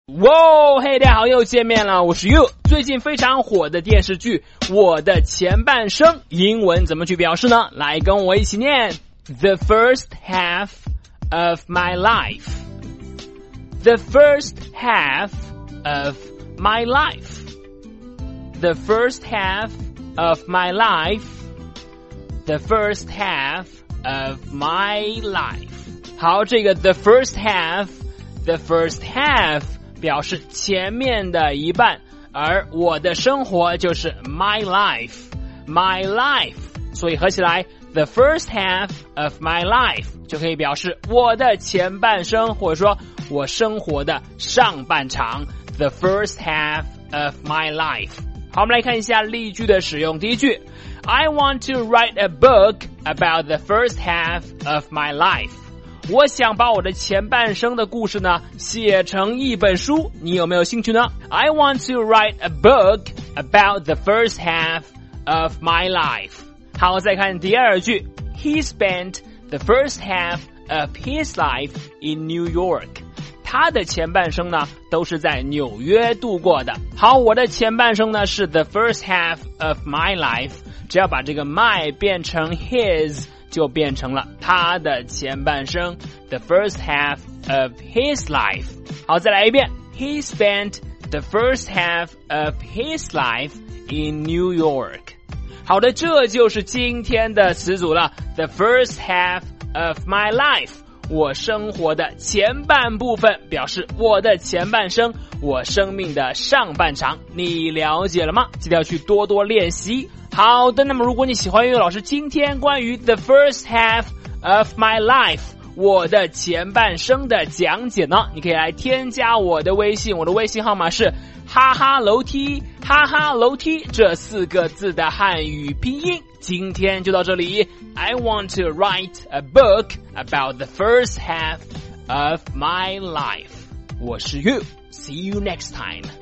哇，嘿，大家好，又见面了，我是 You。最近非常火的电视剧《我的前半生》，英文怎么去表示呢？来跟我一起念 ：The first half of my life. The first half of my life. The first half of my life. The first half of my life. 好，这个 the first half。The first half 表示前面的一半，而我的生活就是 my life 所以合起来 the first half of my life 就可以表示我的前半生，或者说我生活的上半场 the first half of my life。 好，我们来看一下例句的使用。第一句 I want to write a book about the first half of my life。我想把我的前半生的故事呢写成一本书，你有没有兴趣呢？ I want to write a book about the first half of my life。 好，再看第二句 He spent the first half of his life in New York。 他的前半生呢都是在纽约度过的。好，我的前半生呢是 the first half of my life， 只要把这个 my 变成 his就变成了他的前半生 the first half of his life。 好，再来一遍 He spent the first half of his life in New York。 好的，这就是今天的词组了 the first half of my life， 我生活的前半部分，表示我的前半生，我生命的上半场。你了解了吗？记得要去多多练习。好的，那么如果你喜欢岳老师今天关于 the first half of my life 我的前半生的讲解呢，你可以来添加我的微信，我的微信号码是哈哈楼梯这4个字的汉语拼音。今天就到这里。 I want to write a book about the first half of my life。 我是 You， See you next time。